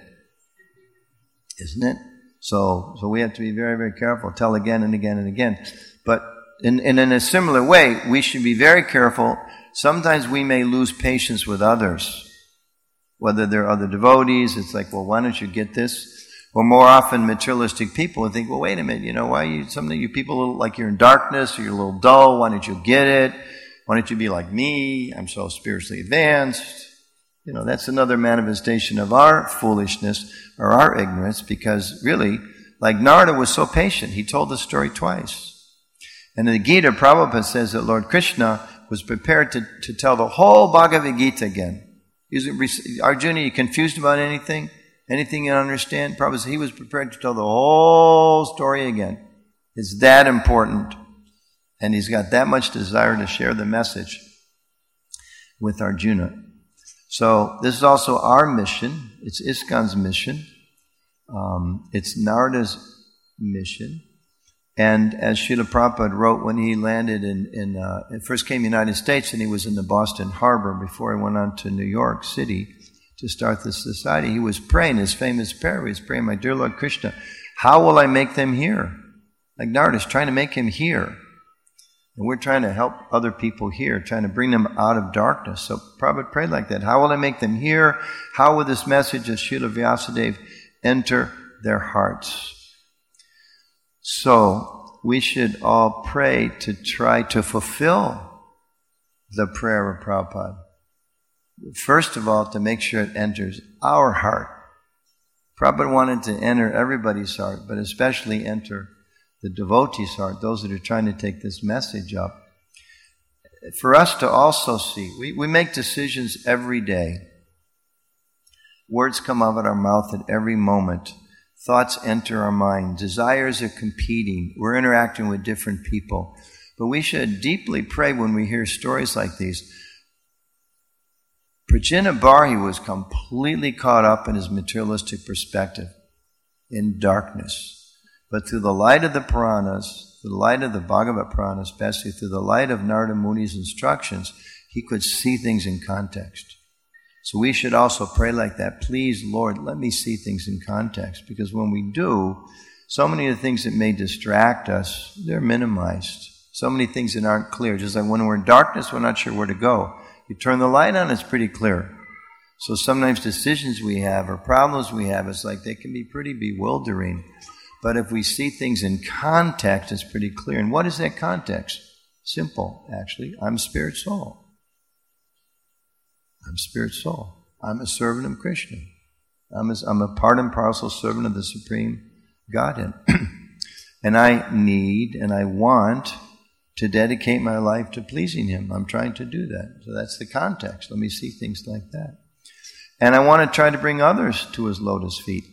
Speaker 1: Isn't it? So, so we have to be very, very careful. Tell again and again and again. But in, in, in a similar way, we should be very careful. Sometimes we may lose patience with others. Whether they're other devotees, it's like, well, why don't you get this? Or more often, materialistic people would think, well, wait a minute, you know, why are you, some of you people like you're in darkness, or you're a little dull, why don't you get it? Why don't you be like me? I'm so spiritually advanced. You know, that's another manifestation of our foolishness or our ignorance, because really, like Narada was so patient, he told the story twice. And in the Gita, Prabhupada says that Lord Krishna was prepared to, to tell the whole Bhagavad Gita again. Arjuna, you confused about anything? Anything you don't understand? Prabhupada said he was prepared to tell the whole story again. It's that important. And he's got that much desire to share the message with Arjuna. So this is also our mission. It's ISKCON's mission. Um, it's Narada's mission. And as Srila Prabhupada wrote when he landed in, in uh, first came to the United States, and he was in the Boston Harbor before he went on to New York City to start this society, he was praying his famous prayer. He was praying, my dear Lord Krishna, how will I make them hear? Like Narada is trying to make him hear. And we're trying to help other people hear, trying to bring them out of darkness. So Prabhupada prayed like that. How will I make them hear? How will this message of Srila Vyasadeva enter their hearts? So we should all pray to try to fulfill the prayer of Prabhupada. First of all, to make sure it enters our heart. Prabhupada wanted to enter everybody's heart, but especially enter the devotee's heart, those that are trying to take this message up. For us to also see, we, we make decisions every day. Words come out of our mouth at every moment. Thoughts enter our mind. Desires are competing. We're interacting with different people. But we should deeply pray when we hear stories like these. Prajna Barhi was completely caught up in his materialistic perspective, in darkness. But through the light of the Puranas, through the light of the Bhagavad Purana, especially through the light of Narada Muni's instructions, he could see things in context. So we should also pray like that. Please, Lord, let me see things in context. Because when we do, so many of the things that may distract us, they're minimized. So many things that aren't clear. Just like when we're in darkness, we're not sure where to go. You turn the light on, it's pretty clear. So sometimes decisions we have or problems we have, it's like they can be pretty bewildering. But if we see things in context, it's pretty clear. And what is that context? Simple, actually. I'm a spirit soul. I'm a spirit soul. I'm a servant of Krishna. I'm a, I'm a part and parcel servant of the Supreme Godhead. And I need and I want to dedicate my life to pleasing Him. I'm trying to do that. So that's the context. Let me see things like that. And I want to try to bring others to His lotus feet.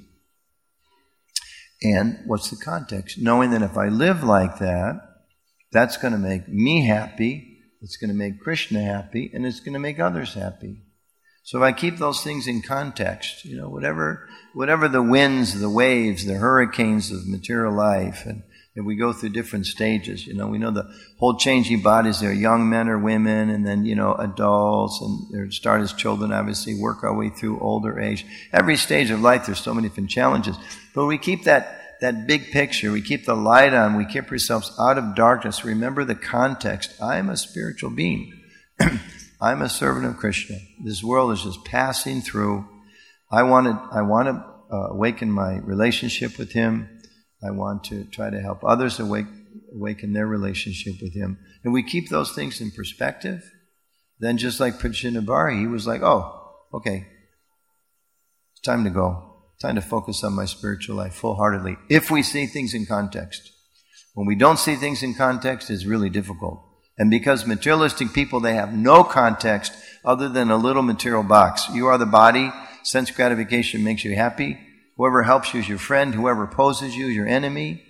Speaker 1: And what's the context? Knowing that if I live like that, that's going to make me happy, it's going to make Krishna happy, and it's going to make others happy. So if I keep those things in context, you know, whatever whatever the winds, the waves, the hurricanes of material life, and if we go through different stages, you know, we know the whole changing bodies, they're young men or women, and then, you know, adults, and they start as children, obviously, work our way through older age. Every stage of life, there's so many different challenges. But we keep that that big picture, we keep the light on, we keep ourselves out of darkness. Remember the context. I am a spiritual being. I'm a servant of Krishna. This world is just passing through. I want to, I want to uh, awaken my relationship with Him. I want to try to help others awake, awaken their relationship with Him. And we keep those things in perspective. Then just like Prajnavarhi, he was like, oh, okay, it's time to go. Time to focus on my spiritual life full-heartedly. If we see things in context. When we don't see things in context, it's really difficult. And because materialistic people, they have no context other than a little material box. You are the body. Sense gratification makes you happy. Whoever helps you is your friend. Whoever opposes you is your enemy.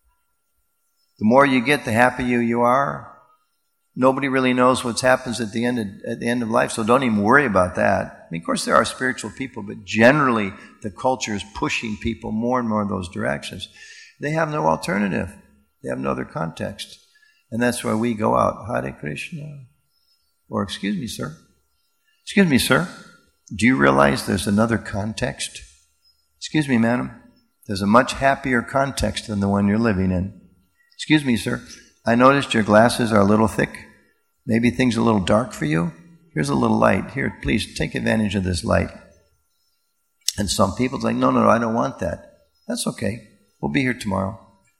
Speaker 1: The more you get, the happier you are. Nobody really knows what happens at the end of, at the end of life, so don't even worry about that. I mean, of course, there are spiritual people, but generally the culture is pushing people more and more in those directions. They have no alternative. They have no other context. And that's why we go out, Hare Krishna. Or, excuse me, sir. Excuse me, sir. Do you realize there's another context? Excuse me, madam. There's a much happier context than the one you're living in. Excuse me, sir. I noticed your glasses are a little thick. Maybe things are a little dark for you. Here's a little light. Here, please take advantage of this light. And some people say, no, no, no, I don't want that. That's okay. We'll be here tomorrow.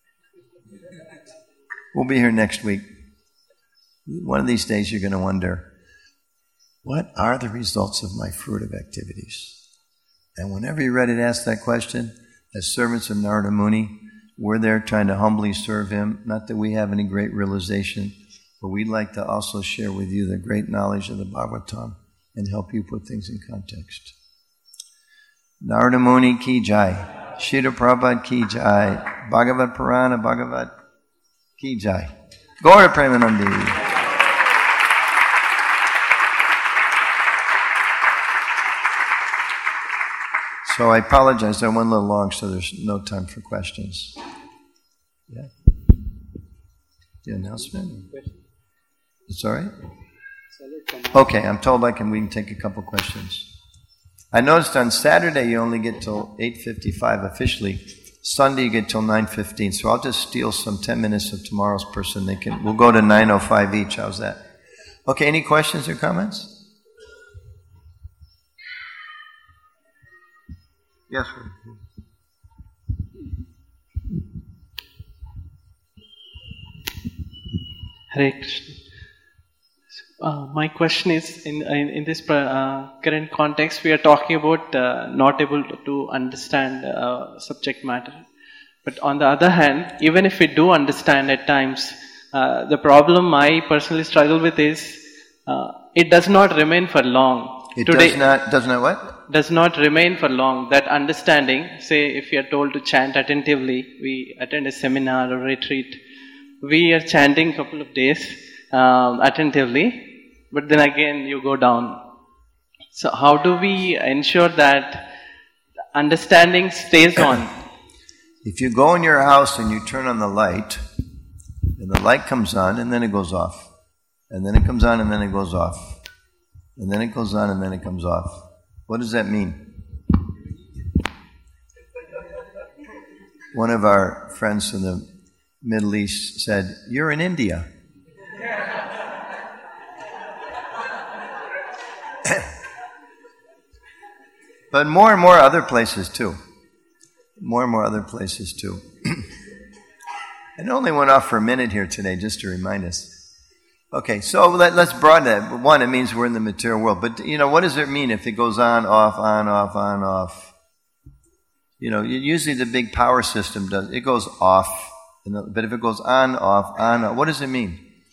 Speaker 1: We'll be here next week. One of these days you're going to wonder, what are the results of my fruitive activities? And whenever you're ready to ask that question, as servants of Narada Muni, we're there trying to humbly serve Him. Not that we have any great realization, but we'd like to also share with you the great knowledge of the Bhagavatam and help you put things in context. Narada Muni ki jai. Srila Prabhupada ki jai. Bhagavad Purana Bhagavat ki jai. Gaura Premanandi. So I apologize, I went a little long, so there's no time for questions. Yeah? The announcement? It's all right? Okay, I'm told I can. We can take a couple questions. I noticed on Saturday you only get till eight fifty-five officially. Sunday you get till nine fifteen. So I'll just steal some ten minutes of tomorrow's person. They can. We'll go to nine oh five each. How's that? Okay, any questions or comments? Yes, sir.
Speaker 3: Hare Krishna. Uh, my question is, in in, in this uh, current context, we are talking about uh, not able to, to understand uh, subject matter. But on the other hand, even if we do understand at times, uh, the problem I personally struggle with is uh, it does not remain for long.
Speaker 1: It
Speaker 3: Today,
Speaker 1: does not, does not what?
Speaker 3: Does not remain for long. That understanding, say if you are told to chant attentively, we attend a seminar or retreat, we are chanting a couple of days um, attentively, but then again you go down. So how do we ensure that understanding stays on?
Speaker 1: If you go in your house and you turn on the light, and the light comes on and then it goes off, and then it comes on and then it goes off, and then it goes on and then it comes off. What does that mean? One of our friends from the Middle East said, "You're in India." But more and more other places too. More and more other places too. It only went off for a minute here today just to remind us. Okay, so let, let's broaden that. One, it means we're in the material world. But, you know, what does it mean if it goes on, off, on, off, on, off? You know, usually the big power system does, it goes off. But if it goes on, off, on, off, what does it mean?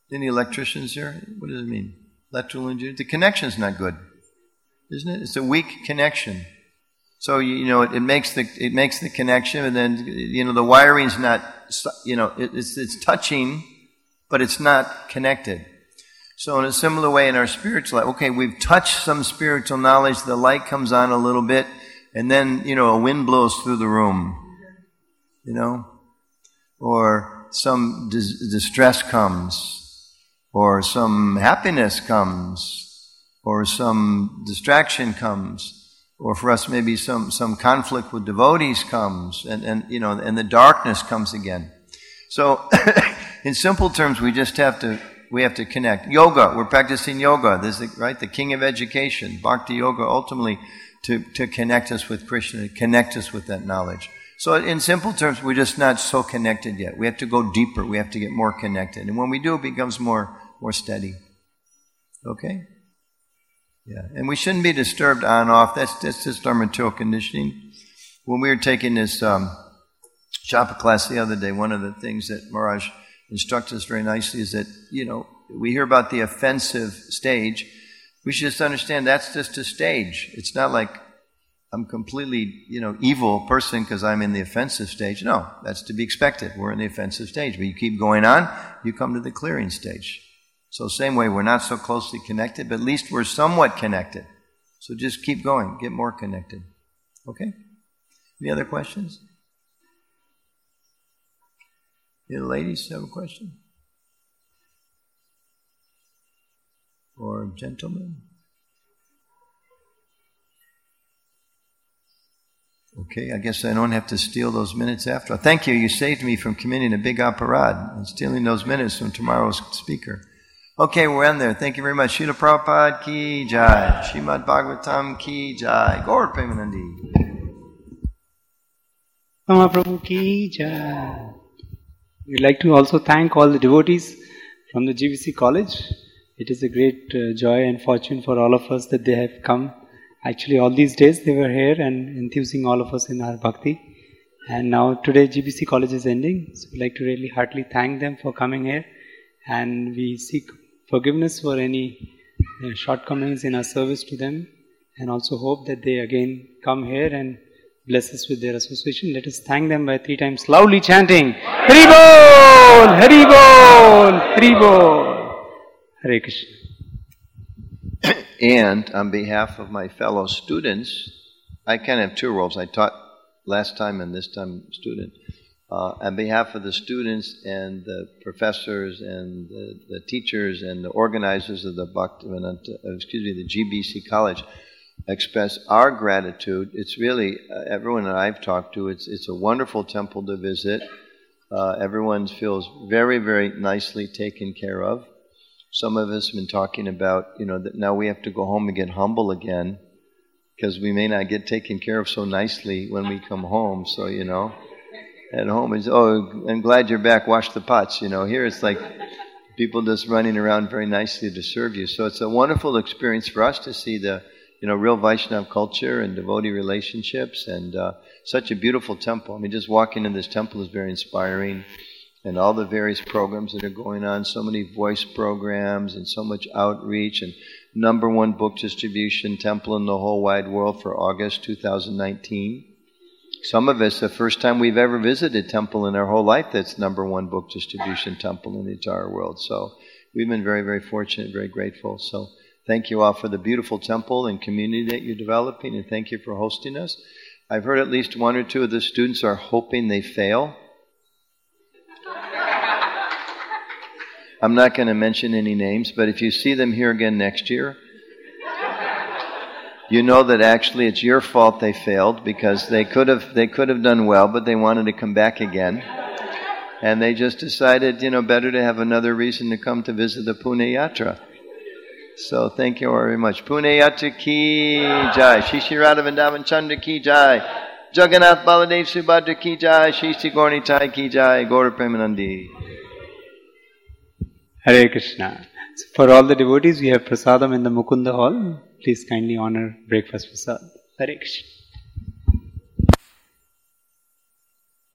Speaker 1: Any electricians here? What does it mean? Electrical engineer? The connection's not good, isn't it? It's a weak connection. So you, you know it, it makes the it makes the connection, and then you know the wiring's not you know it, it's it's touching, but it's not connected. So in a similar way in our spiritual life, okay, we've touched some spiritual knowledge, the light comes on a little bit, and then, you know, a wind blows through the room, you know, or some dis- distress comes, or some happiness comes, or some distraction comes, or for us maybe some, some conflict with devotees comes, and, and, you know, and the darkness comes again. So in simple terms, we just have to We have to connect. Yoga, we're practicing yoga. This is, right, the king of education. Bhakti yoga, ultimately, to, to connect us with Krishna, to connect us with that knowledge. So in simple terms, we're just not so connected yet. We have to go deeper. We have to get more connected. And when we do, it becomes more, more steady. Okay? Yeah. And we shouldn't be disturbed on off. That's, that's just our material conditioning. When we were taking this um, Japa class the other day, one of the things that Maharaj instruct us very nicely is that, you know, we hear about the offensive stage. We should just understand that's just a stage. It's not like I'm completely, you know, evil person because I'm in the offensive stage. No, that's to be expected. We're in the offensive stage. But you keep going on, you come to the clearing stage. So same way, we're not so closely connected, but at least we're somewhat connected. So just keep going, get more connected. Okay? Any other questions? You ladies have a question? Or gentlemen? Okay, I guess I don't have to steal those minutes after. Thank you, you saved me from committing a big aparad and stealing those minutes from tomorrow's speaker. Okay, we're in there. Thank you very much. Srila Prabhupada ki jai. Srimad Bhagavatam ki jai. Gaur Premanandi.
Speaker 4: Mahaprabhu ki jai. We'd like to also thank all the devotees from the G B C College. It is a great uh, joy and fortune for all of us that they have come. Actually, all these days they were here and enthusing all of us in our bhakti. And now today G B C College is ending. So we'd like to really heartily thank them for coming here. And we seek forgiveness for any uh, shortcomings in our service to them. And also hope that they again come here and bless us with their association. Let us thank them by three times loudly chanting Hari Bol! Hari Bol! Hari Bol! Hare Krishna.
Speaker 1: And on behalf of my fellow students, I kind of have two roles. I taught last time and this time student. Uh, on behalf of the students and the professors and the, the teachers and the organizers of the Bhaktivedanta, excuse me, the G B C College, express our gratitude. It's really, uh, everyone that I've talked to, it's it's a wonderful temple to visit. Uh, everyone feels very, very nicely taken care of. Some of us have been talking about, you know, that now we have to go home and get humble again because we may not get taken care of so nicely when we come home. So, you know, at home is, oh, I'm glad you're back, wash the pots. You know, here it's like people just running around very nicely to serve you. So it's a wonderful experience for us to see the, you know, real Vaishnava culture and devotee relationships, and uh, such a beautiful temple. I mean, just walking in this temple is very inspiring, and all the various programs that are going on, so many voice programs and so much outreach, and number one book distribution temple in the whole wide world for August two thousand nineteen. Some of us, the first time we've ever visited a temple in our whole life that's number one book distribution temple in the entire world. So we've been very, very fortunate, very grateful. So thank you all for the beautiful temple and community that you're developing, and thank you for hosting us. I've heard at least one or two of the students are hoping they fail. I'm not going to mention any names, but if you see them here again next year, you know that actually it's your fault they failed, because they could have they could have done well, but they wanted to come back again. And they just decided, you know, better to have another reason to come to visit the Pune Yatra. So thank you very much. Pune Yatra ki jai. Shri Shri Radha Vrindavan Chandra ki jai. Jagannath Baladev Subhadra ki jai. Shri Shri Gauranitai ki jai. Gaura Premanandi.
Speaker 4: Hare Krishna. So for all the devotees, we have prasadam in the Mukunda Hall. Please kindly honor breakfast prasad. Hare Krishna.